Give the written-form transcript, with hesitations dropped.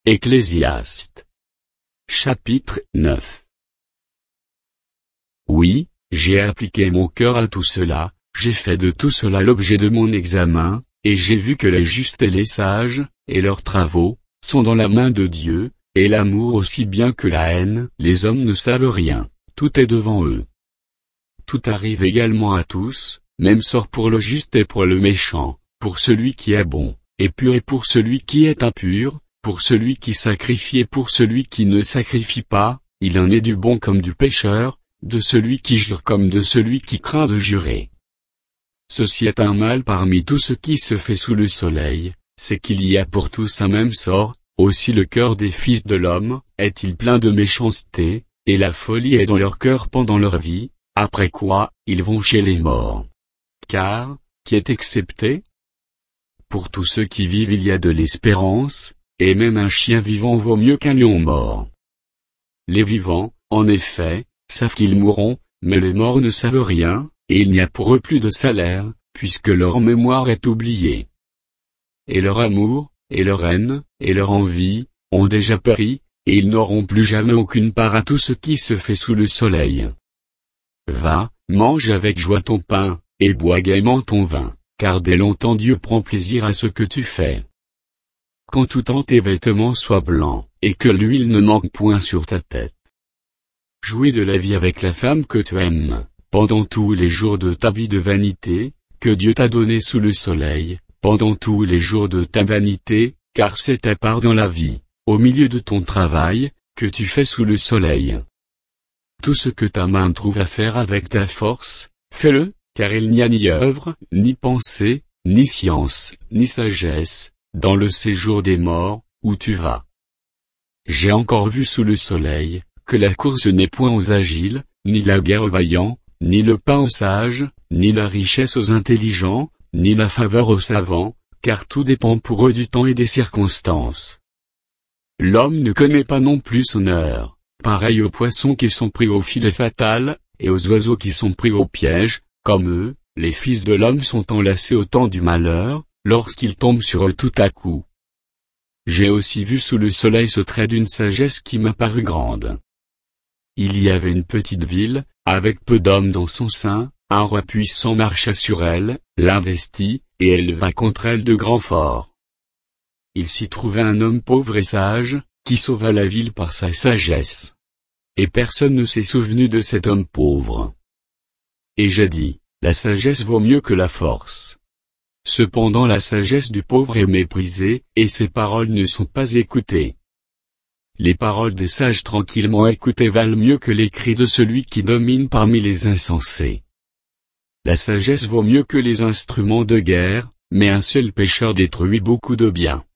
Ecclésiaste. Chapitre 9. Oui, j'ai appliqué mon cœur à tout cela, j'ai fait de tout cela l'objet de mon examen, et j'ai vu que les justes et les sages, et leurs travaux, sont dans la main de Dieu, et l'amour aussi bien que la haine. Les hommes ne savent rien, tout est devant eux. Tout arrive également à tous, même sort pour le juste et pour le méchant, pour celui qui est bon, et pur et pour celui qui est impur, pour celui qui sacrifie et pour celui qui ne sacrifie pas, il en est du bon comme du pécheur, de celui qui jure comme de celui qui craint de jurer. Ceci est un mal parmi tout ce qui se fait sous le soleil, c'est qu'il y a pour tous un même sort, aussi le cœur des fils de l'homme, est-il plein de méchanceté, et la folie est dans leur cœur pendant leur vie, après quoi, ils vont chez les morts. Car, qui est excepté? Pour tous ceux qui vivent il y a de l'espérance, et même un chien vivant vaut mieux qu'un lion mort. Les vivants, en effet, savent qu'ils mourront, mais les morts ne savent rien, et il n'y a pour eux plus de salaire, puisque leur mémoire est oubliée. Et leur amour, et leur haine, et leur envie, ont déjà péri, et ils n'auront plus jamais aucune part à tout ce qui se fait sous le soleil. Va, mange avec joie ton pain, et bois gaiement ton vin, car dès longtemps Dieu prend plaisir à ce que tu fais. Quand tout temps tes vêtements soient blancs, et que l'huile ne manque point sur ta tête. Jouis de la vie avec la femme que tu aimes, pendant tous les jours de ta vie de vanité, que Dieu t'a donné sous le soleil, pendant tous les jours de ta vanité, car c'est ta part dans la vie, au milieu de ton travail, que tu fais sous le soleil. Tout ce que ta main trouve à faire avec ta force, fais-le, car il n'y a ni œuvre, ni pensée, ni science, ni sagesse, dans le séjour des morts, où tu vas. J'ai encore vu sous le soleil, que la course n'est point aux agiles, ni la guerre aux vaillants, ni le pain aux sages, ni la richesse aux intelligents, ni la faveur aux savants, car tout dépend pour eux du temps et des circonstances. L'homme ne connaît pas non plus son heure, pareil aux poissons qui sont pris au filet fatal, et aux oiseaux qui sont pris au piège, comme eux, les fils de l'homme sont enlacés au temps du malheur, lorsqu'il tombe sur eux tout à coup. J'ai aussi vu sous le soleil ce trait d'une sagesse qui m'a paru grande. Il y avait une petite ville, avec peu d'hommes dans son sein, un roi puissant marcha sur elle, l'investit, et éleva contre elle de grands forts. Il s'y trouvait un homme pauvre et sage, qui sauva la ville par sa sagesse. Et personne ne s'est souvenu de cet homme pauvre. Et j'ai dit, la sagesse vaut mieux que la force. Cependant la sagesse du pauvre est méprisée, et ses paroles ne sont pas écoutées. Les paroles des sages tranquillement écoutées valent mieux que les cris de celui qui domine parmi les insensés. La sagesse vaut mieux que les instruments de guerre, mais un seul pécheur détruit beaucoup de biens.